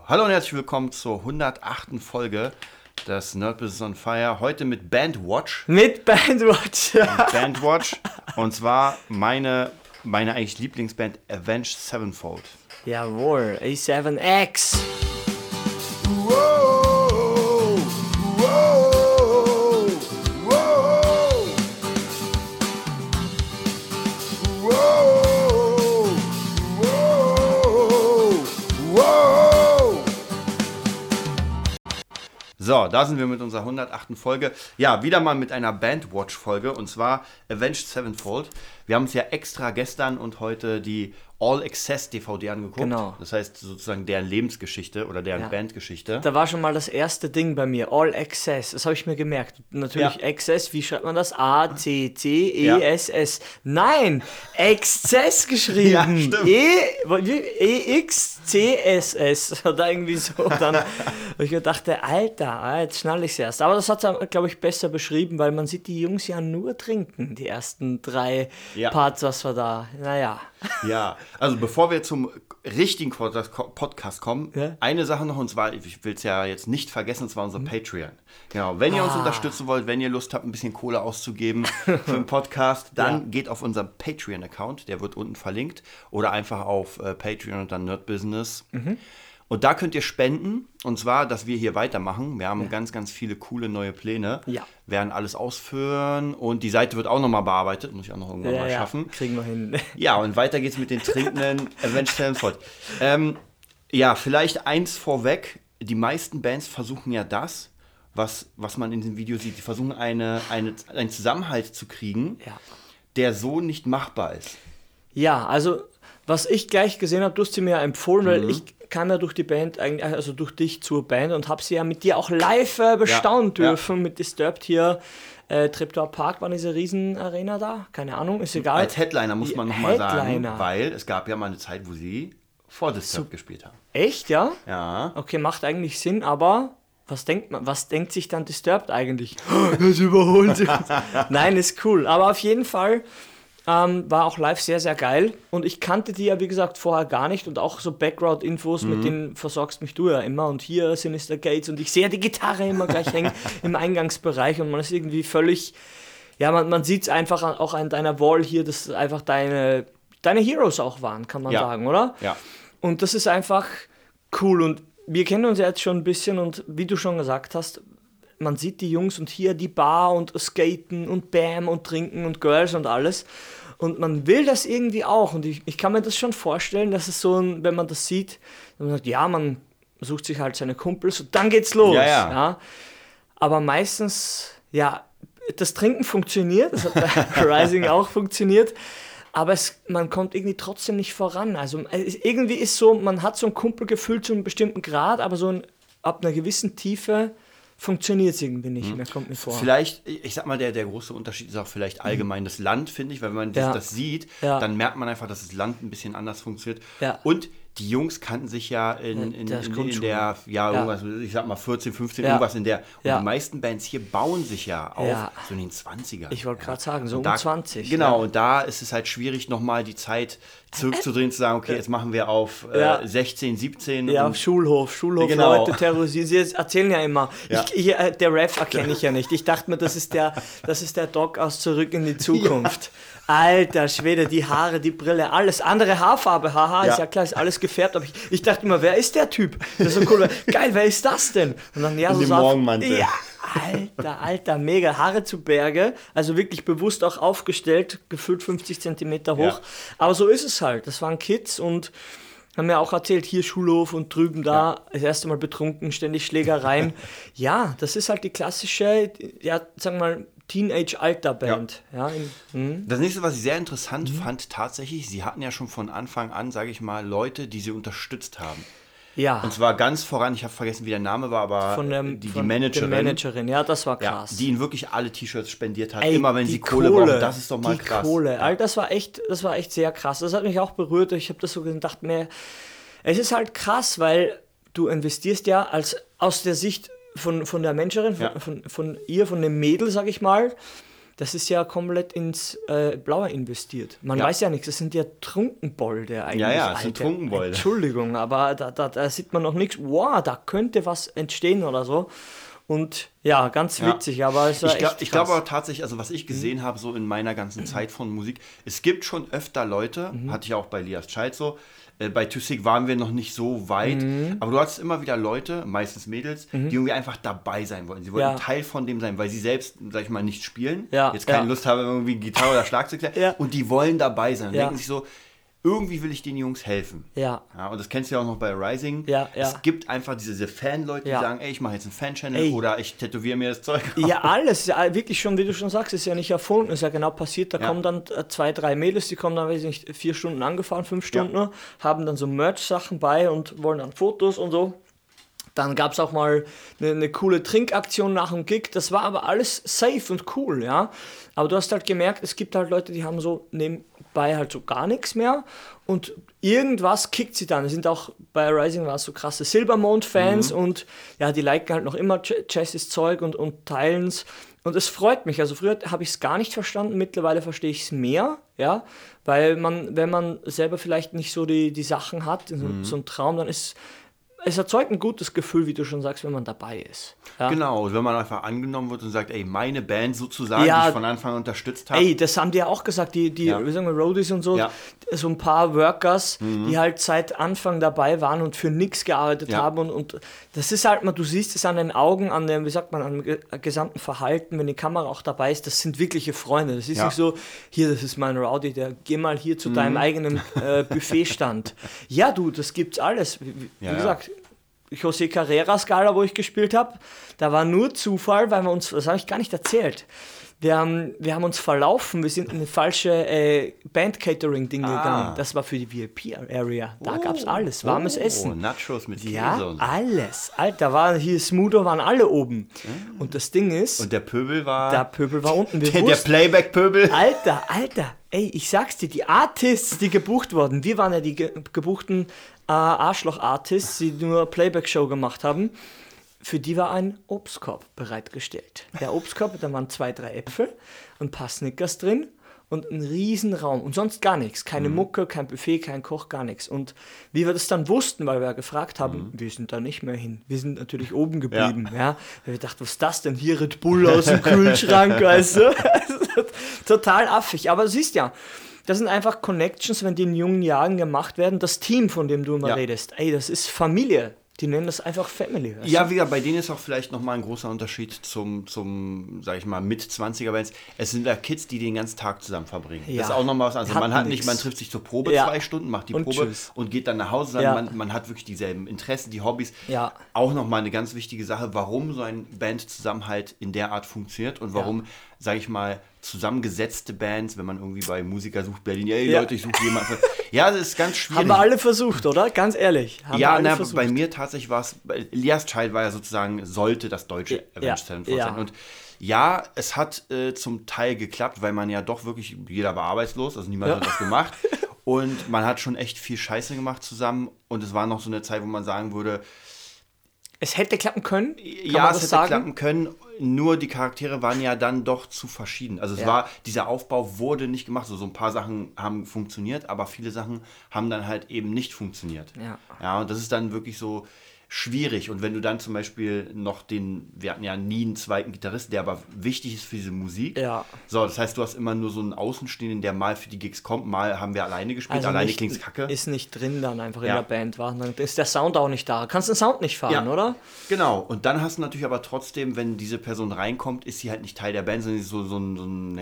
Hallo und herzlich willkommen zur 108. Folge des Nerd Business on Fire. Heute mit Bandwatch. Mit Bandwatch. Und zwar meine eigentlich Lieblingsband Avenged Sevenfold. Jawohl, A7X. So, da sind wir mit unserer 108. Folge. Ja, wieder mal mit einer Bandwatch-Folge und zwar Avenged Sevenfold. Wir haben uns ja extra gestern und heute die All-Access-DVD angeguckt. Genau. Das heißt sozusagen deren Lebensgeschichte oder deren Bandgeschichte. Da war schon mal das erste Ding bei mir, All Access, das habe ich mir gemerkt. Natürlich Access, wie schreibt man das? A-C-C-E-S-S. Nein, Access geschrieben. Ja, stimmt. E-X-C-S-S oder irgendwie so. Dann habe ich mir gedacht, Alter, jetzt schnall ich es erst. Aber das hat er, glaube ich, besser beschrieben, weil man sieht die Jungs ja nur trinken, die ersten 3 Parts, was wir da, naja. Ja, also bevor wir zum richtigen Podcast kommen, eine Sache noch, und zwar, ich will es ja jetzt nicht vergessen, und zwar unser Patreon. Genau, wenn ihr uns unterstützen wollt, wenn ihr Lust habt, ein bisschen Kohle auszugeben für den Podcast, dann geht auf unseren Patreon-Account, der wird unten verlinkt, oder einfach auf Patreon und dann Nerd Business. Und da könnt ihr spenden, und zwar, dass wir hier weitermachen. Wir haben ganz, ganz viele coole neue Pläne. Ja. Werden alles ausführen und die Seite wird auch nochmal bearbeitet, muss ich auch noch irgendwann mal schaffen. Kriegen wir hin. Ja, und weiter geht's mit den trinkenden Avenged Sevenfold. Vielleicht eins vorweg. Die meisten Bands versuchen ja das, was man in dem Video sieht. Die versuchen einen Zusammenhalt zu kriegen, der so nicht machbar ist. Ja, also was ich gleich gesehen habe, du hast sie mir ja empfohlen, weil ich kam ja durch die Band, also durch dich zur Band und habe sie ja mit dir auch live bestaunen dürfen, mit Disturbed hier. Treptower Park war diese Riesenarena da, keine Ahnung, ist egal. Als Headliner muss man nochmal sagen, weil es gab ja mal eine Zeit, wo sie vor Disturbed gespielt haben. Echt, ja? Ja. Okay, macht eigentlich Sinn, aber was denkt sich dann Disturbed eigentlich? Das überholt sich. Nein, ist cool, aber auf jeden Fall war auch live sehr, sehr geil. Und ich kannte die ja, wie gesagt, vorher gar nicht. Und auch so Background-Infos, mit denen versorgst mich du ja immer. Und hier Sinister Gates. Und ich sehe die Gitarre immer gleich hängen im Eingangsbereich. Und man ist irgendwie völlig... Ja, man sieht es einfach auch an deiner Wall hier, dass es einfach deine Heroes auch waren, kann man sagen, oder? Ja. Und das ist einfach cool. Und wir kennen uns ja jetzt schon ein bisschen. Und wie du schon gesagt hast, man sieht die Jungs und hier die Bar und Skaten und Bam und Trinken und Girls und alles. Und man will das irgendwie auch. Und ich kann mir das schon vorstellen, dass es so, wenn man das sieht, dann sagt, man sucht sich halt seine Kumpels und dann geht's los. Ja. Aber meistens, das Trinken funktioniert, das hat bei Rising auch funktioniert, aber man kommt irgendwie trotzdem nicht voran. Also irgendwie ist so, man hat so ein Kumpelgefühl zu einem bestimmten Grad, aber so ab einer gewissen Tiefe funktioniert es irgendwie nicht mehr, kommt mir vor. Vielleicht, ich sag mal, der große Unterschied ist auch vielleicht allgemein das Land, finde ich, weil wenn man das sieht, dann merkt man einfach, dass das Land ein bisschen anders funktioniert. Ja. Und die Jungs kannten sich ja in der, irgendwas, ich sag mal 14, 15, irgendwas in der. Und die meisten Bands hier bauen sich ja auf so in den 20ern. Ich wollte gerade sagen, so um 20. Genau, und da ist es halt schwierig, nochmal die Zeit zurückzudrehen, zu sagen, okay, jetzt machen wir auf 16, 17. Ja, auf Schulhof, genau. Leute terrorisieren. Sie erzählen ja immer, der Rap erkenne ich ja nicht. Ich dachte mir, das ist der Doc aus Zurück in die Zukunft. Alter Schwede, die Haare, die Brille, alles. Andere Haarfarbe, ist ja klar, ist alles gefärbt. Aber ich dachte immer, wer ist der Typ? Das ist so cool. Geil, wer ist das denn? Und dann, so Morgenmantel. Ja, Alter, mega. Haare zu Berge. Also wirklich bewusst auch aufgestellt, gefühlt 50 Zentimeter hoch. Ja. Aber so ist es halt. Das waren Kids und haben mir auch erzählt, hier Schulhof und drüben da, das erste Mal betrunken, ständig Schlägereien. Ja, das ist halt die klassische, sagen wir mal, Teenage-Alter-Band. Das nächste, was ich sehr interessant fand, tatsächlich, sie hatten ja schon von Anfang an, sage ich mal, Leute, die sie unterstützt haben. Ja. Und zwar ganz voran, ich habe vergessen, wie der Name war, aber die Managerin. Die Managerin, ja, das war krass. Die ihnen wirklich alle T-Shirts spendiert hat, immer wenn sie Kohle brauchen. Das ist doch mal krass. Kohle, Alter, das war echt sehr krass. Das hat mich auch berührt. Ich habe das so gedacht, es ist halt krass, weil du investierst ja aus der Sicht von der Managerin, von ihr, von dem Mädel, sag ich mal, das ist ja komplett ins Blaue investiert. Man weiß ja nichts, das sind ja Trunkenbolde eigentlich. Ja, das sind Trunkenbolde. Entschuldigung, aber da sieht man noch nichts. Wow, da könnte was entstehen oder so. Und ja, ganz witzig, aber es war ich glaube aber tatsächlich, also was ich gesehen habe, so in meiner ganzen Zeit von Musik, es gibt schon öfter Leute, hatte ich auch bei Lias Child so, bei Tüssig waren wir noch nicht so weit, aber du hattest immer wieder Leute, meistens Mädels, die irgendwie einfach dabei sein wollen. Sie wollen Teil von dem sein, weil sie selbst, sag ich mal, nicht spielen, jetzt keine Lust haben, irgendwie Gitarre oder Schlagzeug zu sein, und die wollen dabei sein und denken sich so, irgendwie will ich den Jungs helfen. Ja, und das kennst du ja auch noch bei Rising. Es gibt einfach diese Fan-Leute, die sagen, ey, ich mache jetzt einen Fan-Channel oder ich tätowiere mir das Zeug. Ja, alles. Ja, wirklich schon, wie du schon sagst, ist ja nicht erfunden, ist ja genau passiert. Da kommen dann 2, 3 Mädels, die kommen dann, weiß ich nicht, 4 Stunden angefahren, 5 Stunden nur, haben dann so Merch-Sachen bei und wollen dann Fotos und so. Dann gab es auch mal eine coole Trinkaktion nach dem Gig. Das war aber alles safe und cool, ja. Aber du hast halt gemerkt, es gibt halt Leute, die haben so nebenbei halt so gar nichts mehr. Und irgendwas kickt sie dann. Es sind auch bei Rising war es so krasse Silbermond-Fans und ja, die liken halt noch immer Jessys Zeug und teilen es. Und es freut mich. Also früher habe ich es gar nicht verstanden, mittlerweile verstehe ich es mehr, ja. Weil wenn man selber vielleicht nicht so die Sachen hat, so ein Traum, dann ist es erzeugt ein gutes Gefühl, wie du schon sagst, wenn man dabei ist. Ja? Genau, wenn man einfach angenommen wird und sagt, ey, meine Band sozusagen, die ich von Anfang an unterstützt habe. Ey, das haben die ja auch gesagt, wie sagen wir, Roadies und so, so ein paar Workers, die halt seit Anfang dabei waren und für nichts gearbeitet haben und das ist halt mal, du siehst es an den Augen, an dem, wie sagt man, am gesamten Verhalten, wenn die Kamera auch dabei ist, das sind wirkliche Freunde. Das ist nicht so, hier, das ist mein Rowdy, geh mal hier zu deinem eigenen Buffetstand. Ja, du, das gibt's alles. Wie gesagt, José Carreras Gala, wo ich gespielt habe, da war nur Zufall, weil wir uns, das habe ich gar nicht erzählt, wir haben uns verlaufen, wir sind in eine falsche Band-Catering-Ding gegangen. Das war für die VIP-Area. Da gab es alles, warmes Essen. Nachos mit Käse. Ja, alles. Alter, hier Smoother waren alle oben. Und das Ding ist... Und der Pöbel war... Der Pöbel war unten. Der Playback-Pöbel. Alter. Ey, ich sag's dir, die Artists, die gebucht wurden, wir waren ja die gebuchten Arschloch-Artists, die nur Playback-Show gemacht haben. Für die war ein Obstkorb bereitgestellt. Der Obstkorb, da waren 2, 3 Äpfel, ein paar Snickers drin und ein riesen Raum und sonst gar nichts. Keine Mucke, kein Buffet, kein Koch, gar nichts. Und wie wir das dann wussten, weil wir gefragt haben, wir sind da nicht mehr hin. Wir sind natürlich oben geblieben. Ja. Wir dachten, was ist das denn? Hier Red Bull aus dem Kühlschrank, weißt du? Total affig. Aber du siehst ja, das sind einfach Connections, wenn die in jungen Jahren gemacht werden. Das Team, von dem du immer redest, ey, das ist Familie. Die nennen das einfach Family. Ja, wieder, bei denen ist auch vielleicht nochmal ein großer Unterschied zum sag ich mal, Mit-20er-Bands. Es sind da Kids, die den ganzen Tag zusammen verbringen. Ja. Das ist auch nochmal was anderes. Man trifft sich zur Probe 2 Stunden, macht die Probe und geht dann nach Hause. Sondern man hat wirklich dieselben Interessen, die Hobbys. Ja. Auch nochmal eine ganz wichtige Sache, warum so ein Bandzusammenhalt in der Art funktioniert und warum, sag ich mal, zusammengesetzte Bands, wenn man irgendwie bei Musiker sucht, Berlin, ey Leute, ich suche jemanden. Ja, das ist ganz schwierig. Haben wir alle versucht, oder? Ganz ehrlich. Bei mir tatsächlich war es, Lias Child war ja sozusagen, sollte das deutsche Avenged Sevenfold sein. Und ja, es hat zum Teil geklappt, weil man ja doch wirklich, jeder war arbeitslos, also niemand hat das gemacht. Und man hat schon echt viel Scheiße gemacht zusammen. Und es war noch so eine Zeit, wo man sagen würde, es hätte klappen können? Ja, es hätte klappen können, nur die Charaktere waren ja dann doch zu verschieden. Also dieser Aufbau wurde nicht gemacht. So ein paar Sachen haben funktioniert, aber viele Sachen haben dann halt eben nicht funktioniert. Ja, und das ist dann wirklich so schwierig. Und wenn du dann zum Beispiel noch wir hatten ja nie einen zweiten Gitarristen, der aber wichtig ist für diese Musik. Ja. So, das heißt, du hast immer nur so einen Außenstehenden, der mal für die Gigs kommt, mal haben wir alleine gespielt, also alleine klingt's kacke. Ist nicht drin dann einfach in der Band, dann ist der Sound auch nicht da. Kannst den Sound nicht fahren, oder? Genau. Und dann hast du natürlich aber trotzdem, wenn diese Person reinkommt, ist sie halt nicht Teil der Band, sondern ist so ein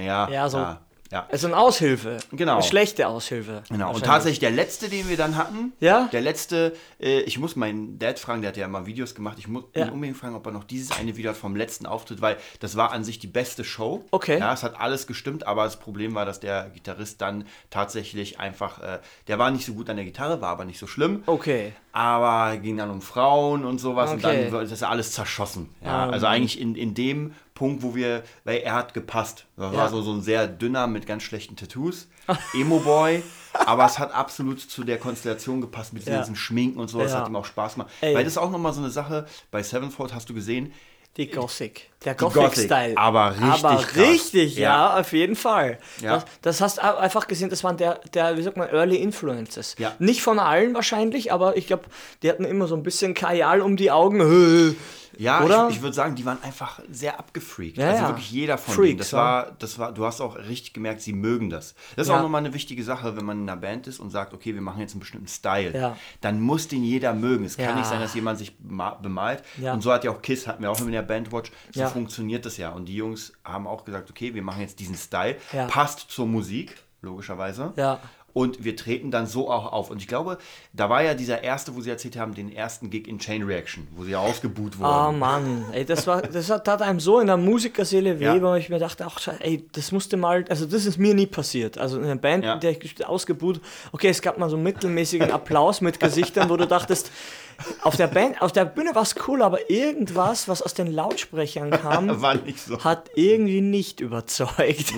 also eine Aushilfe. Genau. Eine schlechte Aushilfe. Genau. Und tatsächlich der letzte, den wir dann hatten, der letzte, ich muss meinen Dad fragen, der hat ja mal Videos gemacht, ich muss ihn unbedingt fragen, ob er noch dieses eine Video hat vom letzten Auftritt, weil das war an sich die beste Show. Okay. Ja, es hat alles gestimmt, aber das Problem war, dass der Gitarrist dann tatsächlich einfach, der war nicht so gut an der Gitarre, war aber nicht so schlimm. Okay. Aber ging dann um Frauen und sowas und dann ist das alles zerschossen. Ja, also eigentlich in dem Punkt, weil er hat gepasst. Das war so ein sehr dünner mit ganz schlechten Tattoos, Emo-Boy, aber es hat absolut zu der Konstellation gepasst mit diesen Schminken und so, das hat ihm auch Spaß gemacht. Weil das ist auch nochmal so eine Sache, bei Sevenfold hast du gesehen, Die Gothic. Der Gothic-Style. Aber richtig, ja, auf jeden Fall. Ja. Das hast du einfach gesehen, das waren der wie sagt man, Early Influences. Ja. Nicht von allen wahrscheinlich, aber ich glaube, die hatten immer so ein bisschen Kajal um die Augen. Ja, oder? Ich würde sagen, die waren einfach sehr abgefreakt. Ja, also wirklich jeder von Freaks, denen. Das war, du hast auch richtig gemerkt, sie mögen das. Das ist auch nochmal eine wichtige Sache, wenn man in einer Band ist und sagt, okay, wir machen jetzt einen bestimmten Style. Ja. Dann muss den jeder mögen. Es kann nicht sein, dass jemand sich bemalt. Ja. Und so hat ja auch Kiss, hatten wir auch in der Bandwatch, so funktioniert das ja. Und die Jungs haben auch gesagt, okay, wir machen jetzt diesen Style, passt zur Musik, logischerweise. Ja. Und wir treten dann so auch auf. Und ich glaube, da war ja dieser erste, wo sie erzählt haben, den ersten Gig in Chain Reaction, wo sie ja ausgebuht wurden. Oh Mann, ey, das tat einem so in der Musikerseele weh, weil ich mir dachte, ach, ey, das musste mal, also das ist mir nie passiert. Also in einer Band, in der ich ausgebuht, okay, es gab mal so einen mittelmäßigen Applaus mit Gesichtern, wo du dachtest, auf der Bühne war es cool, aber irgendwas, was aus den Lautsprechern kam, war nicht so. Hat irgendwie nicht überzeugt.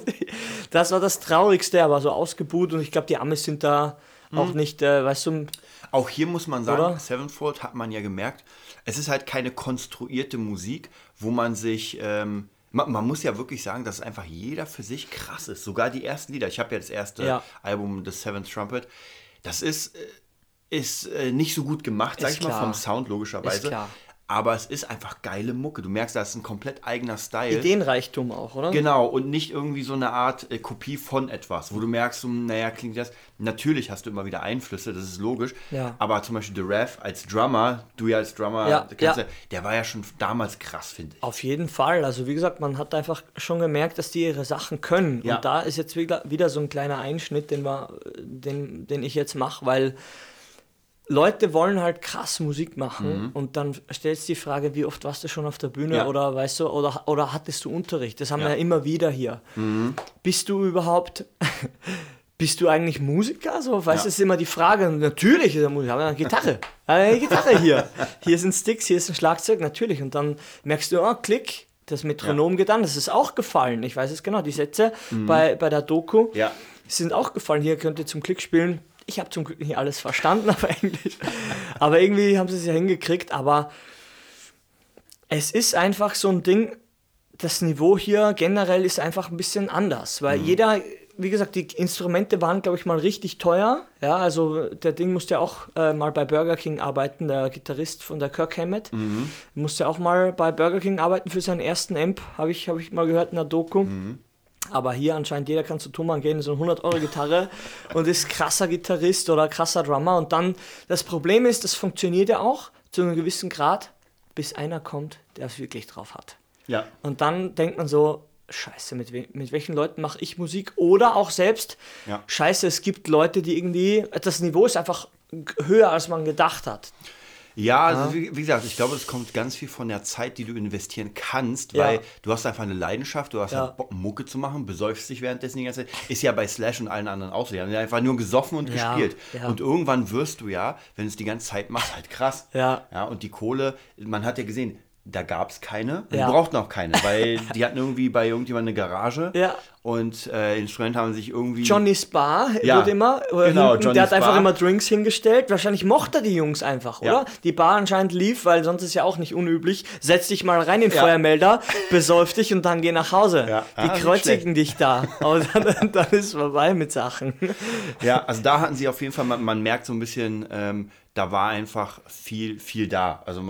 Das war das Traurigste, aber so ausgebuht und ich glaube, die Amis sind da auch nicht, weißt du... Auch hier muss man sagen, oder? Sevenfold hat man ja gemerkt, es ist halt keine konstruierte Musik, wo man sich... Man muss ja wirklich sagen, dass einfach jeder für sich krass ist. Sogar die ersten Lieder. Ich habe ja das erste Album, The Seventh Trumpet. Das ist nicht so gut gemacht, sag ich mal, vom Sound logischerweise. Ist klar. Aber es ist einfach geile Mucke. Du merkst, das ist ein komplett eigener Style. Ideenreichtum auch, oder? Genau, und nicht irgendwie so eine Art Kopie von etwas, wo du merkst, naja, klingt das... Natürlich hast du immer wieder Einflüsse, das ist logisch. Ja. Aber zum Beispiel The Rev als Drummer, du ja als Drummer, der war ja schon damals krass, finde ich. Auf jeden Fall. Also wie gesagt, man hat einfach schon gemerkt, dass die ihre Sachen können. Ja. Und da ist jetzt wieder so ein kleiner Einschnitt, den ich jetzt mache, weil... Leute wollen halt krass Musik machen und dann stellst du die Frage, wie oft warst du schon auf der Bühne oder weißt du, oder hattest du Unterricht? Das haben wir ja immer wieder hier. Bist du eigentlich Musiker? So, weißt du, das ist immer die Frage. Natürlich ist er Musiker, aber eine Gitarre. Eine Gitarre hier. Hier sind Sticks, hier ist ein Schlagzeug, natürlich. Und dann merkst du, klick, das Metronom geht an. Das ist auch gefallen. Ich weiß es genau, die Sätze bei der Doku sind auch gefallen. Hier könnt ihr zum Klick spielen. Ich habe zum Glück nicht alles verstanden auf Englisch, aber irgendwie haben sie es ja hingekriegt, aber es ist einfach so ein Ding, das Niveau hier generell ist einfach ein bisschen anders, weil jeder, wie gesagt, die Instrumente waren, glaube ich, mal richtig teuer, ja, also der Ding musste ja auch mal bei Burger King arbeiten, der Gitarrist von der Kirk Hammett, musste auch mal bei Burger King arbeiten für seinen ersten Amp, habe ich mal gehört in der Doku. Aber hier anscheinend jeder kann zu Thomann gehen, so eine 100-Euro-Gitarre und ist krasser Gitarrist oder krasser Drummer. Und dann, das Problem ist, das funktioniert ja auch zu einem gewissen Grad, bis einer kommt, der es wirklich drauf hat. Ja. Und dann denkt man so, scheiße, mit welchen Leuten mache ich Musik? Oder auch selbst, scheiße, es gibt Leute, die irgendwie, das Niveau ist einfach höher, als man gedacht hat. Ja, also wie gesagt, ich glaube, es kommt ganz viel von der Zeit, die du investieren kannst, weil du hast einfach eine Leidenschaft, du hast halt Bock, Mucke zu machen, besäufst dich währenddessen die ganze Zeit. Ist ja bei Slash und allen anderen auch so. Die haben ja einfach nur gesoffen und gespielt. Ja. Und irgendwann wirst du wenn du es die ganze Zeit machst, halt krass. Ja, und die Kohle, man hat ja gesehen, da gab es keine. Die brauchten auch keine, weil die hatten irgendwie bei irgendjemandem eine Garage und Instrumente haben sich irgendwie... Johnny's Bar wird immer, genau, hinten, der hat einfach immer Drinks hingestellt. Wahrscheinlich mochte die Jungs einfach, oder? Die Bar anscheinend lief, weil sonst ist ja auch nicht unüblich. Setz dich mal rein in den Feuermelder, besäuf dich und dann geh nach Hause. Ja. Die kreuzigen dich da. Aber dann ist vorbei mit Sachen. Ja, also da hatten sie auf jeden Fall, man merkt so ein bisschen, da war einfach viel da. Also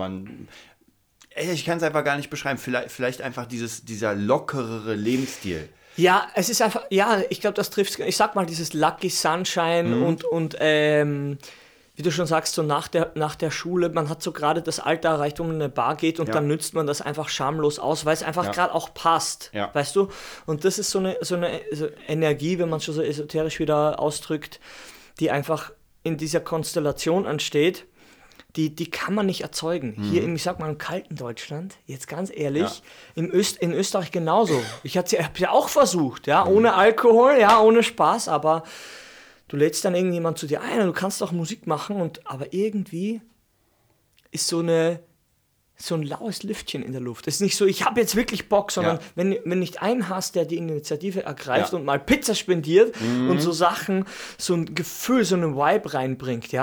ich kann es einfach gar nicht beschreiben. Vielleicht einfach dieser lockerere Lebensstil. Ja, es ist einfach, ich glaube, das trifft, ich sag mal, dieses Lucky Sunshine und wie du schon sagst, so nach der Schule, man hat so gerade das Alter erreicht, wo man in eine Bar geht und dann nützt man das einfach schamlos aus, weil es einfach gerade auch passt, weißt du? Und das ist so eine Energie, wenn man schon so esoterisch wieder ausdrückt, die einfach in dieser Konstellation entsteht. Die kann man nicht erzeugen. Hier ich sag mal, im kalten Deutschland, jetzt ganz ehrlich, in Österreich genauso. Ich habe ja auch versucht, ohne Alkohol, ohne Spaß, aber du lädst dann irgendjemand zu dir ein und du kannst auch Musik machen, aber irgendwie ist so ein laues Lüftchen in der Luft. Es ist nicht so, ich habe jetzt wirklich Bock, sondern wenn nicht einen hast, der die Initiative ergreift und mal Pizza spendiert und so Sachen, so ein Gefühl, so einen Vibe reinbringt,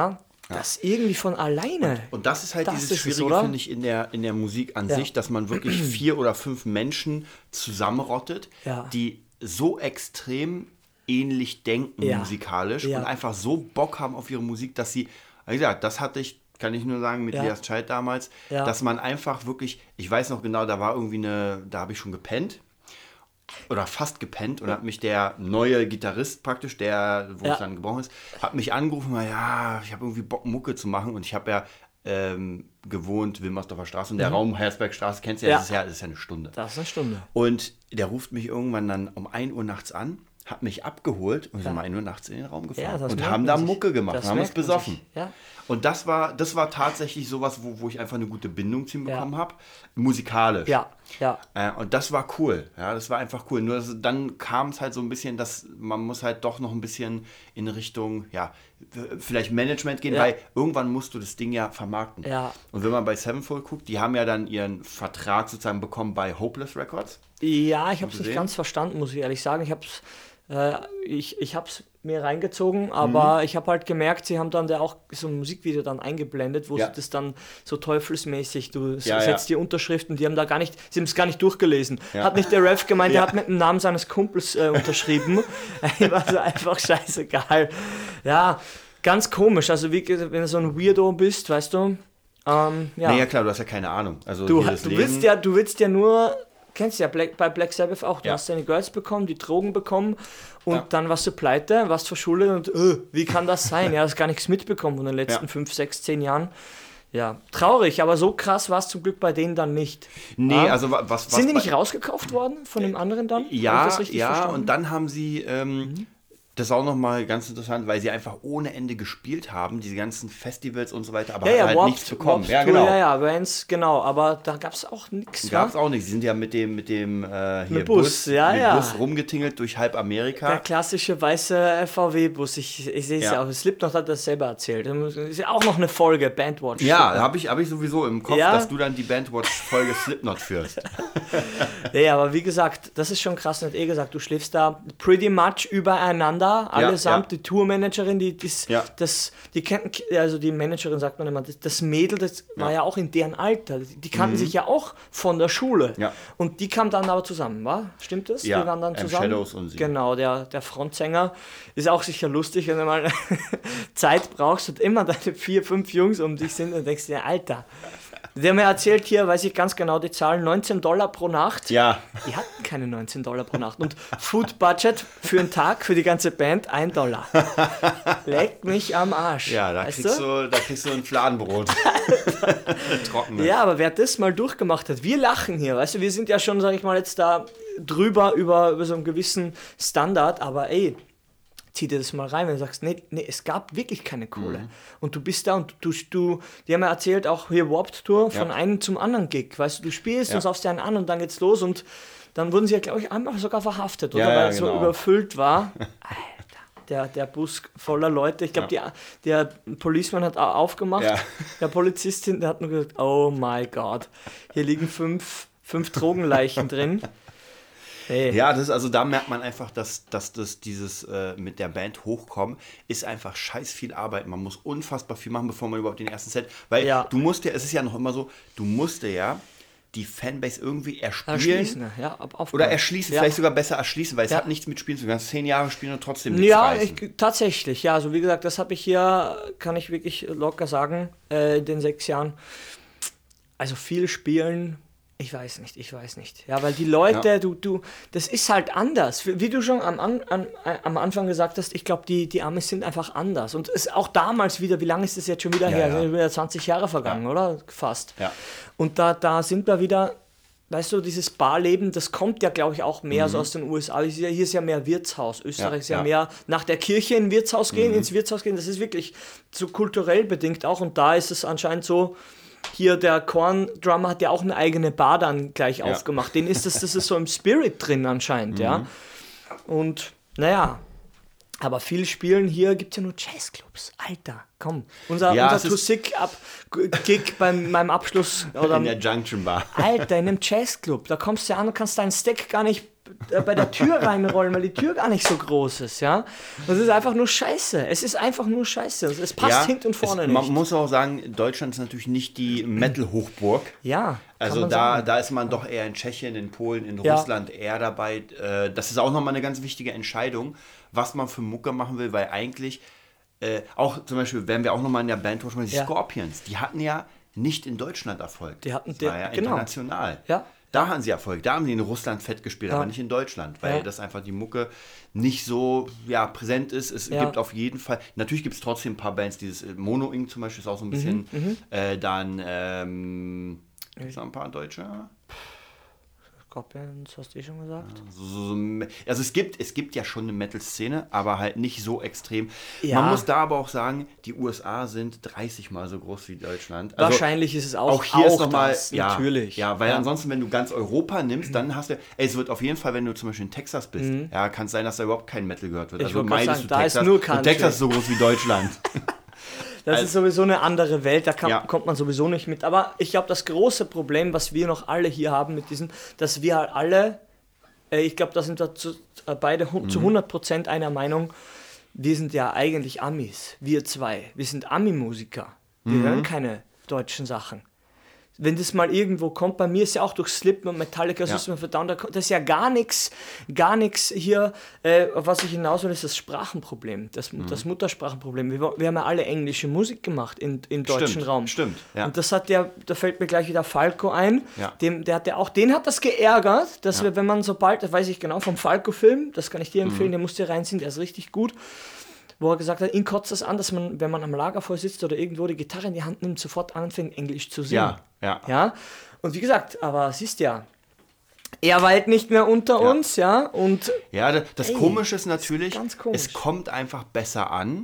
das irgendwie von alleine. Und das ist halt dieses Schwierige, finde ich, in der Musik an sich, dass man wirklich 4 oder 5 Menschen zusammenrottet, die so extrem ähnlich denken musikalisch und einfach so Bock haben auf ihre Musik, dass sie, wie gesagt, das hatte ich, kann ich nur sagen, mit Lias Child damals, dass man einfach wirklich, ich weiß noch genau, da war irgendwie da habe ich schon gepennt oder fast gepennt und hat mich der neue Gitarrist praktisch, wo es dann geboren ist, hat mich angerufen, ich habe irgendwie Bock, Mucke zu machen und ich habe ja gewohnt, Wilmersdorfer Straße und der Raum Herzbergstraße, kennst du ja, das ist ja eine Stunde. Das ist eine Stunde. Und der ruft mich irgendwann dann um 1 Uhr nachts an, hat mich abgeholt und sind um 1 Uhr nachts in den Raum gefahren und haben da Mucke gemacht, haben uns besoffen. Ja. Und das war tatsächlich sowas, wo ich einfach eine gute Bindung zu ihm bekommen habe, musikalisch. Ja. Und das war cool. Ja, das war einfach cool. Nur dann kam es halt so ein bisschen, dass man muss halt doch noch ein bisschen in Richtung, vielleicht Management gehen, weil irgendwann musst du das Ding ja vermarkten. Ja. Und wenn man bei Sevenfold guckt, die haben ja dann ihren Vertrag sozusagen bekommen bei Hopeless Records. Ja, ich habe es nicht ganz verstanden, muss ich ehrlich sagen. Ich habe es mir reingezogen, aber ich habe halt gemerkt, sie haben dann auch so ein Musikvideo dann eingeblendet, wo sie das dann so teufelsmäßig, du setzt die Unterschriften, die haben da gar nicht, sie haben es gar nicht durchgelesen. Hat nicht der Ref gemeint, der hat mit dem Namen seines Kumpels unterschrieben. Also einfach scheißegal. Ja, ganz komisch. Also wie, wenn du so ein Weirdo bist, weißt du. Naja, klar, du hast ja keine Ahnung. Also du willst ja nur... Kennst du ja bei Black Sabbath auch, du hast deine Girls bekommen, die Drogen bekommen und dann warst du pleite, warst verschuldet und wie kann das sein? Ja, hast gar nichts mitbekommen von den letzten 5, 6, 10 Jahren. Ja, traurig, aber so krass war es zum Glück bei denen dann nicht. Nee, also was... Sind die nicht rausgekauft worden von dem anderen dann? Ja, und dann haben sie... Das ist auch nochmal ganz interessant, weil sie einfach ohne Ende gespielt haben, diese ganzen Festivals und so weiter, aber halt nichts bekommen. Ja, genau. Bands, genau, aber da gab es auch nichts. Gab es auch nichts. Sie sind ja mit dem Bus rumgetingelt durch halb Amerika. Der klassische weiße VW-Bus, ich sehe es ja auch. Slipknot hat das selber erzählt. Das ist ja auch noch eine Folge, Bandwatch. Ja, habe ich sowieso im Kopf, dass du dann die Bandwatch-Folge Slipknot führst. Ja, aber wie gesagt, das ist schon krass, hat gesagt, du schläfst da pretty much übereinander. Allesamt, die Tourmanagerin, die kennt, also die Managerin sagt man immer, das Mädel, das war ja auch in deren Alter, die kannten sich ja auch von der Schule und die kamen dann aber zusammen, wa? Stimmt das? Ja, die waren dann zusammen. Shadows und sie. Genau, der Frontsänger ist auch sicher lustig, wenn du mal Zeit brauchst und immer deine 4, 5 Jungs um dich sind und denkst dir, Alter, der mir erzählt hier, weiß ich ganz genau die Zahlen, $19 pro Nacht. Ja. Die hatten keine $19 pro Nacht. Und Food Budget für einen Tag, für die ganze Band, $1. Leckt mich am Arsch. Ja, da kriegst du ein Fladenbrot. Trocken. Ja, aber wer das mal durchgemacht hat, wir lachen hier, weißt du, wir sind ja schon, sag ich mal, jetzt da drüber über so einen gewissen Standard, aber ey, zieh dir das mal rein, wenn du sagst, nee, es gab wirklich keine Kohle. Und du bist da und du die haben ja erzählt, auch hier Warped Tour, von einem zum anderen Gig, weißt du spielst und saufst dir einen an und dann geht's los und dann wurden sie ja, glaube ich, einmal sogar verhaftet, oder? Weil es so überfüllt war. Alter, der Bus voller Leute, ich glaube, der Policeman hat aufgemacht, der Polizistin, der hat nur gesagt, oh my God, hier liegen 5 Drogenleichen drin. Hey. Ja, da merkt man einfach, dass dieses mit der Band hochkommen, ist einfach scheiß viel Arbeit. Man muss unfassbar viel machen, bevor man überhaupt den ersten Set, weil du musst ja, es ist ja noch immer so, du musst ja die Fanbase irgendwie erschließen. Oder erschließen, vielleicht sogar besser erschließen, weil es hat nichts mit Spielen zu tun. Du kannst 10 Jahre spielen und trotzdem nichts reißen. Tatsächlich, ja. Also wie gesagt, das habe ich hier, kann ich wirklich locker sagen, in den 6 Jahren. Also viel spielen... Ich weiß nicht. Ja, weil die Leute, das ist halt anders. Wie du schon am Anfang gesagt hast, ich glaube, die Amis sind einfach anders. Und es auch damals wieder, wie lange ist das jetzt schon wieder her? Sind wieder 20 Jahre vergangen, oder? Fast. Ja. Und da sind wir wieder, weißt du, dieses Barleben, das kommt ja, glaube ich, auch mehr so aus den USA. Hier ist ja mehr Wirtshaus. Österreich ist ja mehr nach der Kirche ins Wirtshaus gehen. Das ist wirklich so kulturell bedingt auch. Und da ist es anscheinend so, hier der Korn-Drummer hat ja auch eine eigene Bar dann gleich aufgemacht. Das ist so im Spirit drin anscheinend, ja. Und naja, aber viel Spielen hier gibt es ja nur Jazzclubs. Alter, komm. Unser Too Sick Gig bei meinem Abschluss. Oder in der Junction Bar. Alter, in einem Jazzclub. Da kommst du ja an und kannst deinen Stack gar nicht bei der Tür reinrollen, weil die Tür gar nicht so groß ist, ja. Das ist einfach nur scheiße. Es ist einfach nur scheiße. Es passt hinten und vorne nicht. Man muss auch sagen, Deutschland ist natürlich nicht die Metal-Hochburg. Ja. Also da ist man doch eher in Tschechien, in Polen, in Russland eher dabei. Das ist auch nochmal eine ganz wichtige Entscheidung, was man für Mucke machen will, weil eigentlich, auch zum Beispiel, werden wir auch nochmal in der Band die Scorpions, die hatten ja nicht in Deutschland Erfolg. Die hatten das war ja international. Ja. Da haben sie Erfolg. Da haben sie in Russland fett gespielt, aber nicht in Deutschland, weil das einfach die Mucke nicht so präsent ist. Es gibt auf jeden Fall, natürlich gibt es trotzdem ein paar Bands, dieses Mono Inc. zum Beispiel ist auch so ein bisschen, dann gibt es noch ein paar Deutsche? Scorpions, hast du schon gesagt? Also es gibt ja schon eine Metal-Szene, aber halt nicht so extrem. Ja. Man muss da aber auch sagen, die USA sind 30 Mal so groß wie Deutschland. Also wahrscheinlich ist es auch hier ist nochmal, natürlich. Ja, weil ansonsten, wenn du ganz Europa nimmst, dann hast du, es wird auf jeden Fall, wenn du zum Beispiel in Texas bist, kann es sein, dass da überhaupt kein Metal gehört wird. Also meidest du Texas, und Texas ist so groß wie Deutschland. Das ist sowieso eine andere Welt, da kommt man sowieso nicht mit. Aber ich glaube, das große Problem, was wir noch alle hier haben mit diesem, dass wir alle, ich glaube, da sind wir beide zu 100% einer Meinung, wir sind ja eigentlich Amis, wir zwei. Wir sind Ami-Musiker. Wir hören keine deutschen Sachen. Wenn das mal irgendwo kommt, bei mir ist ja auch durch Slipknot und Metallica, System of a Down, das ist ja gar nichts hier, auf was ich hinaus will, ist das Sprachenproblem, das Muttersprachenproblem. Wir haben ja alle englische Musik gemacht im deutschen Raum. Stimmt, ja. Und das hat da fällt mir gleich wieder Falco ein, den hat das geärgert, dass wir, wenn man sobald, das weiß ich genau, vom Falco-Film, das kann ich dir empfehlen, den musst du reinziehen, der ist richtig gut, wo er gesagt hat, ihn kotzt das an, dass man, wenn man am Lagerfeuer sitzt oder irgendwo die Gitarre in die Hand nimmt, sofort anfängt, Englisch zu singen. Ja. Und wie gesagt, aber siehst ja, er weilt nicht mehr unter uns, ja. Und das Komische ist natürlich, ganz komisch. Es kommt einfach besser an,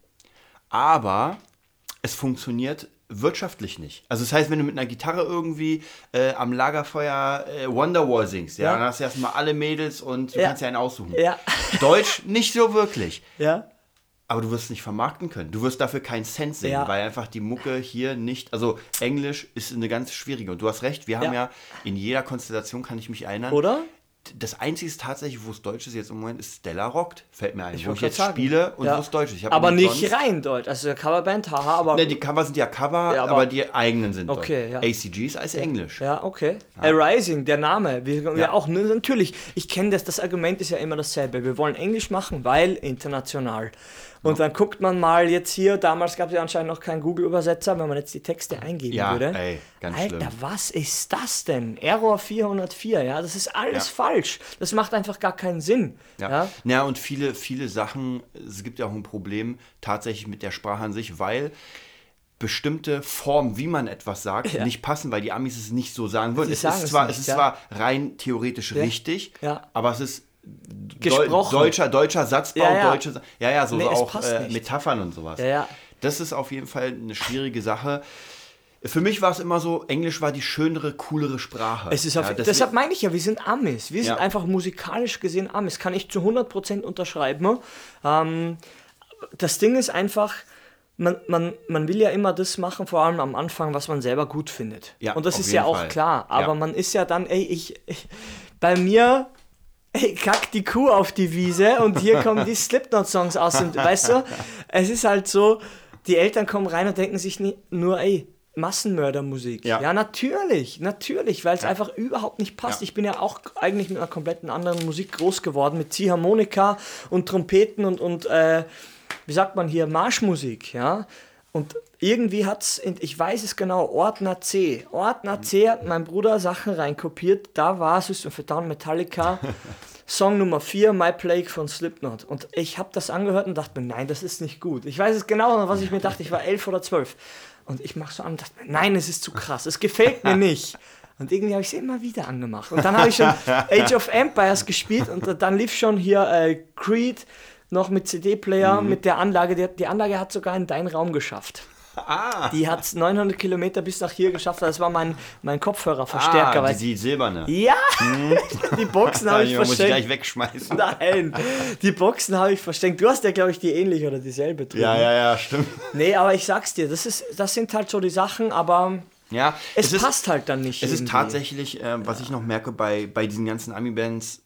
aber es funktioniert wirtschaftlich nicht. Also das heißt, wenn du mit einer Gitarre irgendwie am Lagerfeuer Wonderwall singst, dann hast du erstmal alle Mädels und du kannst ja einen aussuchen. Ja. Deutsch nicht so wirklich. Ja. Aber du wirst es nicht vermarkten können. Du wirst dafür keinen Cent sehen, weil einfach die Mucke hier nicht, also Englisch ist eine ganz schwierige. Und du hast recht, wir haben ja in jeder Konstellation, kann ich mich erinnern. Oder? Das Einzige ist tatsächlich, wo es Deutsch ist jetzt im Moment, ist Stella Rockt, fällt mir ein. Wo ich jetzt spiele und wo es Deutsch ist. Aber nicht rein Deutsch, also der Coverband, haha, aber... Ne, die Cover sind ja Cover, aber die eigenen sind Deutsch. Ja. ACG ist als Englisch. Ja, okay. Rising, der Name, wir auch, natürlich, ich kenne das Argument ist ja immer dasselbe, wir wollen Englisch machen, weil international. Und dann guckt man mal jetzt hier, damals gab es ja anscheinend noch keinen Google-Übersetzer, wenn man jetzt die Texte eingeben würde. Ey, ganz Alter, schlimm. Was ist das denn? Error 404, das ist alles falsch. Das macht einfach gar keinen Sinn. Ja, und viele Sachen, es gibt ja auch ein Problem tatsächlich mit der Sprache an sich, weil bestimmte Formen, wie man etwas sagt, nicht passen, weil die Amis es nicht so sagen würden. Es ist zwar rein theoretisch richtig, aber es ist deutscher Satzbau, auch Metaphern und sowas. Das ist auf jeden Fall eine schwierige Sache. Für mich war es immer so, Englisch war die schönere, coolere Sprache. Deshalb meine ich wir sind Amis. Wir sind einfach musikalisch gesehen Amis. Kann ich zu 100% unterschreiben. Das Ding ist einfach, man will ja immer das machen, vor allem am Anfang, was man selber gut findet. Und das ist ja auch klar. Aber man ist ja dann, bei mir... kack die Kuh auf die Wiese und hier kommen die Slipknot-Songs aus. Und weißt du, es ist halt so, die Eltern kommen rein und denken sich nur, Massenmördermusik. Ja, natürlich, weil es einfach überhaupt nicht passt. Ich bin ja auch eigentlich mit einer kompletten anderen Musik groß geworden, mit Ziehharmonika und Trompeten und wie sagt man hier, Marschmusik, Und irgendwie hat's, ich weiß es genau, Ordner C hat mein Bruder Sachen reinkopiert, da war System of a Down, Metallica, Song Nummer 4, My Plague von Slipknot. Und ich habe das angehört und dachte mir, nein, das ist nicht gut. Ich weiß es genau, was ich mir dachte, ich war 11 oder 12. Und ich mache so an und dachte mir, nein, es ist zu krass, es gefällt mir nicht. Und irgendwie habe ich es immer wieder angemacht. Und dann habe ich schon Age of Empires gespielt und dann lief schon hier Creed noch mit CD-Player, mit der Anlage. Die Anlage hat sogar in deinen Raum geschafft. Die hat 900 Kilometer bis nach hier geschafft. Das war mein Kopfhörerverstärker. Die silberne. Ja, die Boxen habe ich verschenkt. Muss ich gleich wegschmeißen. Nein, die Boxen habe ich verschenkt. Du hast ja, glaube ich, die ähnliche oder dieselbe drüben. Ja, stimmt. Nee, aber ich sag's dir, das sind halt so die Sachen, aber es passt halt dann nicht. Es ist tatsächlich, was ich noch merke bei diesen ganzen Ami-Bands,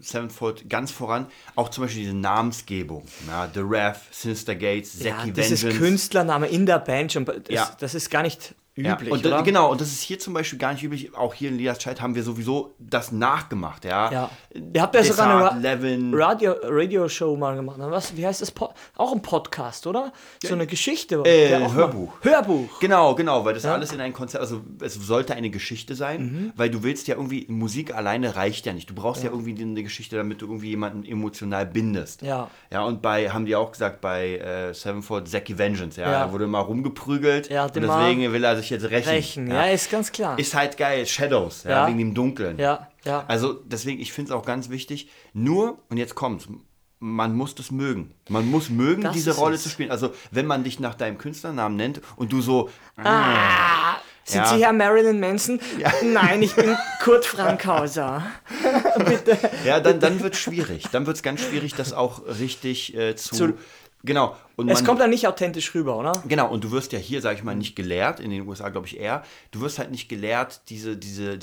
Sevenfold ganz voran. Auch zum Beispiel diese Namensgebung. Ja, The Rev, Sinister Gates, Zacky Vengeance. Dieses Künstlername in der Band, das ist gar nicht üblich, oder? Genau, und das ist hier zum Beispiel gar nicht üblich. Auch hier in Lias Child haben wir sowieso das nachgemacht. Ja. Ihr habt ja sogar eine Radio-Show mal gemacht. Wie heißt das? Auch ein Podcast, oder? So eine Geschichte. Hörbuch. Hörbuch. Genau, weil das alles in ein Konzert, also es sollte eine Geschichte sein, weil du willst ja irgendwie, Musik alleine reicht ja nicht. Du brauchst ja irgendwie eine Geschichte, damit du irgendwie jemanden emotional bindest. Ja. Ja, und haben die auch gesagt, bei Sevenfold, Zacky Vengeance, da wurde mal rumgeprügelt. Ja, und deswegen will er sich jetzt rächen. Ja, ist ganz klar. Ist halt geil, Shadows, wegen dem Dunkeln. Ja. Also deswegen, ich finde es auch ganz wichtig, und jetzt kommt's, man muss das mögen. Man muss mögen, diese Rolle zu spielen. Also wenn man dich nach deinem Künstlernamen nennt und du so... Sind Sie Herr Marilyn Manson? Ja. Nein, ich bin Kurt Frankhauser. Bitte. Ja, dann wird es schwierig. Dann wird es ganz schwierig, das auch richtig zu Genau. Und es kommt dann nicht authentisch rüber, oder? Genau, und du wirst ja hier, sag ich mal, nicht gelehrt, in den USA glaube ich eher, du wirst halt nicht gelehrt, diese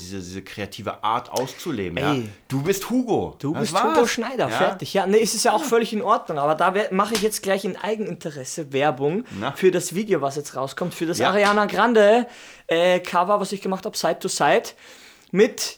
kreative Art auszuleben. Ja? Du bist Hugo. Du bist Hugo Schneider, fertig. Ja, es ist ja auch völlig in Ordnung, aber da mache ich jetzt gleich in Eigeninteresse Werbung für das Video, was jetzt rauskommt, für das Ariana Grande Cover, was ich gemacht habe, Side to Side, mit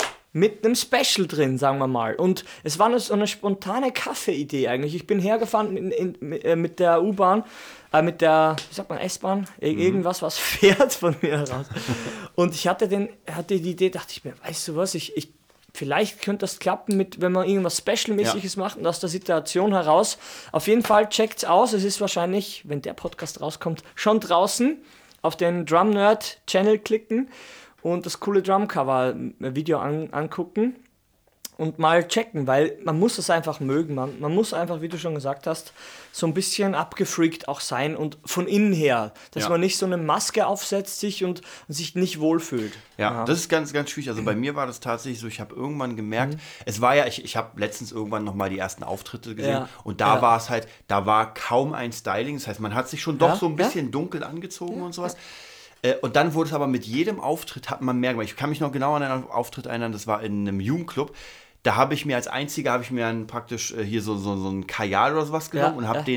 einem Special drin, sagen wir mal. Und es war so eine spontane Kaffee-Idee eigentlich. Ich bin hergefahren mit der U-Bahn, mit der, wie sagt man, S-Bahn, irgendwas, was fährt von mir heraus. Und ich hatte die Idee, dachte ich mir, weißt du was, vielleicht könnte das klappen, wenn man irgendwas Special-mäßiges macht und aus der Situation heraus. Auf jeden Fall checkt's aus. Es ist wahrscheinlich, wenn der Podcast rauskommt, schon draußen. Auf den Drum Nerd Channel klicken und das coole Drumcover-Video angucken und mal checken, weil man muss es einfach mögen. Man muss einfach, wie du schon gesagt hast, so ein bisschen abgefreakt auch sein und von innen her, dass man nicht so eine Maske aufsetzt und sich nicht wohlfühlt. Ja, das ist ganz, ganz schwierig. Also bei mir war das tatsächlich so, ich habe irgendwann gemerkt, es war ja, ich habe letztens irgendwann nochmal die ersten Auftritte gesehen und da war es halt, da war kaum ein Styling, das heißt, man hat sich schon doch so ein bisschen dunkel angezogen und sowas. Und dann wurde es aber mit jedem Auftritt, hat man mehr gemacht. Ich kann mich noch genau an einen Auftritt erinnern, das war in einem Jugendclub. Da habe ich mir als Einziger, praktisch hier so ein Kajal oder sowas genommen und habe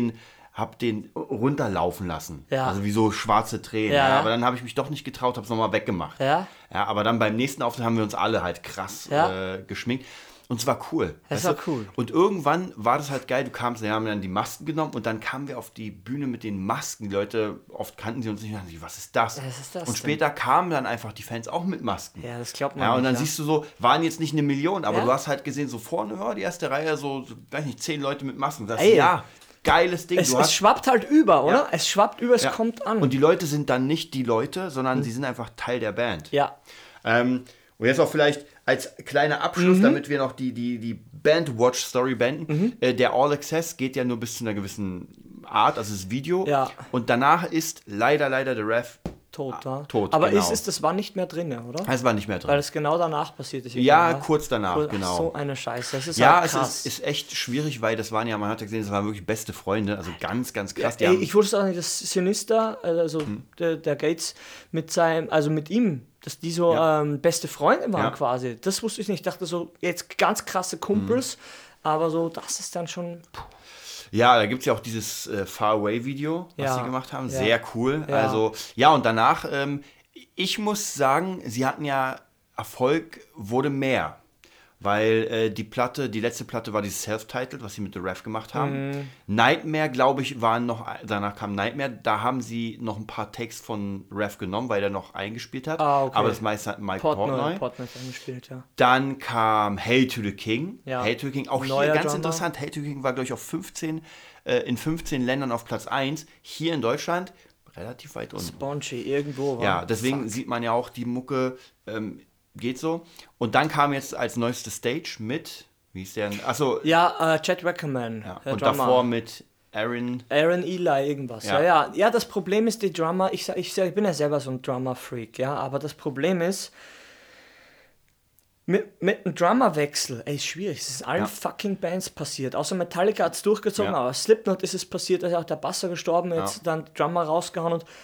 den runterlaufen lassen. Ja. Also wie so schwarze Tränen. Ja. Aber dann habe ich mich doch nicht getraut, habe es nochmal weggemacht. Ja, aber dann beim nächsten Auftritt haben wir uns alle halt krass geschminkt. Und es war cool. Es war cool. Und irgendwann war das halt geil. Wir haben dann die Masken genommen und dann kamen wir auf die Bühne mit den Masken. Die Leute, oft kannten sie uns nicht. Und dachten, was ist das? Was ist das und später kamen dann einfach die Fans auch mit Masken. Ja, das glaubt man nicht. Und dann siehst du so, waren jetzt nicht 1 Million, aber du hast halt gesehen, so vorne, die erste Reihe, weiß nicht, 10 Leute mit Masken. Das geiles Ding. Es schwappt halt über, oder? Es schwappt über, es kommt an. Und die Leute sind dann nicht die Leute, sondern sie sind einfach Teil der Band. Ja. Und jetzt auch vielleicht als kleiner Abschluss, damit wir noch die Band-Watch-Story beenden. Der All Access geht ja nur bis zu einer gewissen Art, also das Video. Ja. Und danach ist leider der Rev tot. Aber genau. Das war nicht mehr drin, oder? Es war nicht mehr drin. Weil es genau danach passiert ist. Ja, kurz danach, genau. So eine Scheiße. Das ist krass. Es ist echt schwierig, weil man hat ja gesehen, das waren wirklich beste Freunde, also ganz, ganz krass. Ich wusste auch nicht, dass Sinister, also der Gates mit ihm, dass die so beste Freunde waren quasi. Das wusste ich nicht. Ich dachte so, jetzt ganz krasse Kumpels, aber so, das ist dann schon... Ja, da gibt es ja auch dieses Far-Away-Video, was sie gemacht haben. Sehr cool. Ja. Also, und danach, ich muss sagen, sie hatten ja Erfolg, wurde mehr. Weil die letzte Platte war dieses Self-Titled, was sie mit The Rev gemacht haben. Nightmare, glaube ich, danach kam Nightmare. Da haben sie noch ein paar Takes von Rev genommen, weil der noch eingespielt hat. Okay. Aber das meiste hat Mike Portnoy eingespielt, ja. Dann kam Hail to the King. Ja. Hail to the King, auch hier ganz interessant. Hail to the King war, glaube ich, in 15 Ländern auf Platz 1. Hier in Deutschland relativ weit unten. Spongy, irgendwo. Ja, deswegen sieht man ja auch die Mucke... geht so. Und dann kam jetzt als neueste Stage mit, wie hieß der denn? Achso. Ja, Chad Wackerman. Ja. Und Drummer. Davor mit Aaron Eli irgendwas. Ja, das Problem ist, die Drummer, ich bin ja selber so ein Drummer-Freak, aber das Problem ist, mit einem Drummerwechsel, ist schwierig. Es ist allen fucking Bands passiert. Außer Metallica hat es durchgezogen, aber Slipknot ist es passiert, da ist auch der Basser gestorben, jetzt dann Drummer rausgehauen und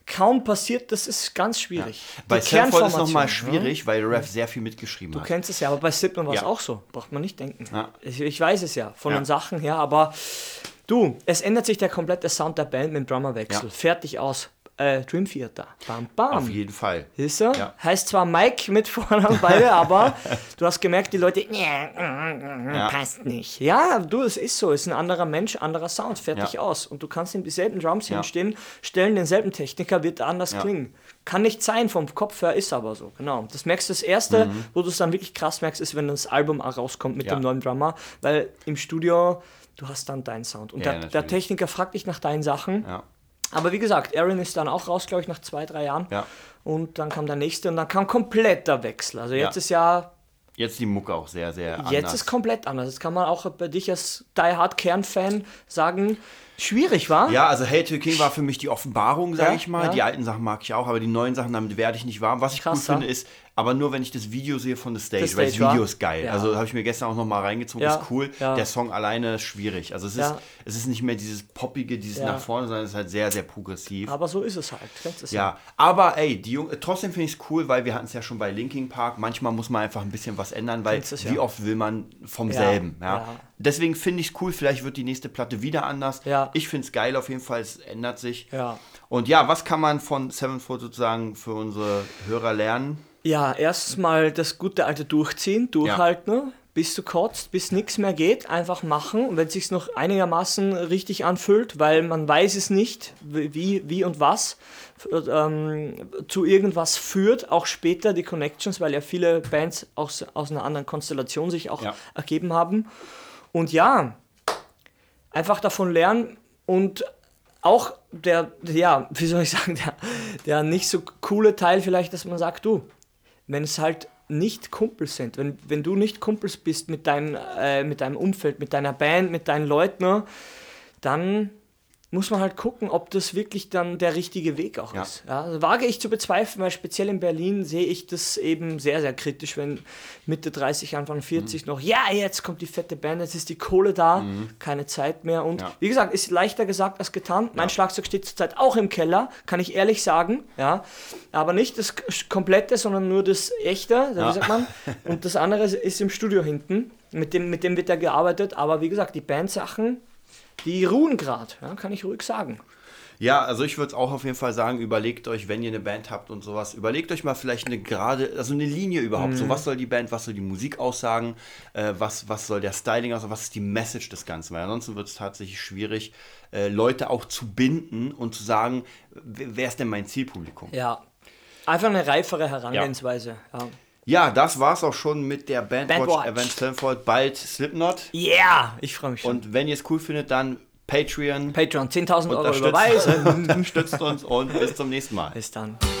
kaum passiert, das ist ganz schwierig. Ja. Bei Sanford ist es nochmal schwierig, weil Rev sehr viel mitgeschrieben hat. Du kennst es ja, aber bei Slipknot war es auch so. Braucht man nicht denken. Ja. Ich weiß es ja, von den Sachen her, aber du, es ändert sich der komplette Sound der Band mit dem Drummerwechsel. Fertig aus. Dream Theater. Bam, bam. Auf jeden Fall. Siehst du? Ja. Heißt zwar Mike mit Vornamen beide, aber du hast gemerkt, die Leute, passt nicht. Ja, du, es ist so. Es ist ein anderer Mensch, anderer Sound. Fertig aus. Und du kannst ihm dieselben Drums hinstellen, stellen denselben Techniker, wird anders klingen. Kann nicht sein, vom Kopf her ist aber so. Genau. Das merkst du, das Erste, wo du es dann wirklich krass merkst, ist, wenn das Album auch rauskommt mit dem neuen Drummer. Weil im Studio, du hast dann deinen Sound. Und der Techniker fragt dich nach deinen Sachen. Ja. Aber wie gesagt, Aaron ist dann auch raus, glaube ich, nach 2-3 Jahren. Ja. Und dann kam der nächste und dann kam komplett der Wechsel. Also jetzt ist jetzt die Mucke auch sehr, sehr anders. Jetzt ist komplett anders. Das kann man auch bei dich als Die Hard Kern-Fan sagen. Schwierig, war? Ja, also Hail to the King war für mich die Offenbarung, sage ich mal. Ja. Die alten Sachen mag ich auch, aber die neuen Sachen, damit werde ich nicht warm. Was ich cool finde, ist, aber nur wenn ich das Video sehe von The Stage, weil das Video ist geil. Ja. Also habe ich mir gestern auch nochmal reingezogen, ist cool. Ja. Der Song alleine ist schwierig. Also es ist nicht mehr dieses Poppige, dieses nach vorne, sondern es ist halt sehr, sehr progressiv. Aber so ist es halt. Ja, aber ey, trotzdem finde ich es cool, weil wir hatten es ja schon bei Linkin Park. Manchmal muss man einfach ein bisschen was ändern, weil wie oft will man vom selben. Ja. Deswegen finde ich es cool, vielleicht wird die nächste Platte wieder anders. Ja. Ich finde es geil auf jeden Fall, es ändert sich. Ja. Und ja, was kann man von Sevenfold sozusagen für unsere Hörer lernen? Ja, erstmal das gute alte Durchziehen, durchhalten, bis du kotzt, bis nichts mehr geht, einfach machen. Und wenn es sich noch einigermaßen richtig anfühlt, weil man weiß es nicht, wie und was zu irgendwas führt, auch später die Connections, weil ja viele Bands aus einer anderen Konstellation sich auch ergeben haben. Und ja, einfach davon lernen und auch der nicht so coole Teil vielleicht, dass man sagt, du, wenn es halt nicht Kumpels sind, wenn du nicht Kumpels bist mit deinem Umfeld, mit deiner Band, mit deinen Leuten, dann muss man halt gucken, ob das wirklich dann der richtige Weg auch ist. Ja, also wage ich zu bezweifeln, weil speziell in Berlin sehe ich das eben sehr, sehr kritisch, wenn Mitte 30, Anfang 40 noch, jetzt kommt die fette Band, jetzt ist die Kohle da, keine Zeit mehr. Und wie gesagt, ist leichter gesagt als getan. Mein Schlagzeug steht zurzeit auch im Keller, kann ich ehrlich sagen. Ja, aber nicht das Komplette, sondern nur das Echte, wie sagt man. Und das andere ist im Studio hinten, mit dem wird da gearbeitet. Aber wie gesagt, die Bandsachen, die ruhen gerade, kann ich ruhig sagen. Ja, also ich würde es auch auf jeden Fall sagen, überlegt euch, wenn ihr eine Band habt und sowas, überlegt euch mal vielleicht eine Linie überhaupt. So, was soll die Band, was soll die Musik aussagen, was soll der Styling aussagen, was ist die Message des Ganzen, weil ansonsten wird es tatsächlich schwierig, Leute auch zu binden und zu sagen, wer ist denn mein Zielpublikum? Ja, einfach eine reifere Herangehensweise, Ja, das war's auch schon mit der Bandwatch Avenged Sevenfold. Bald Slipknot. Yeah, ich freue mich schon. Und wenn ihr es cool findet, dann Patreon 10.000 € überweisen. Unterstützt uns und bis zum nächsten Mal. Bis dann.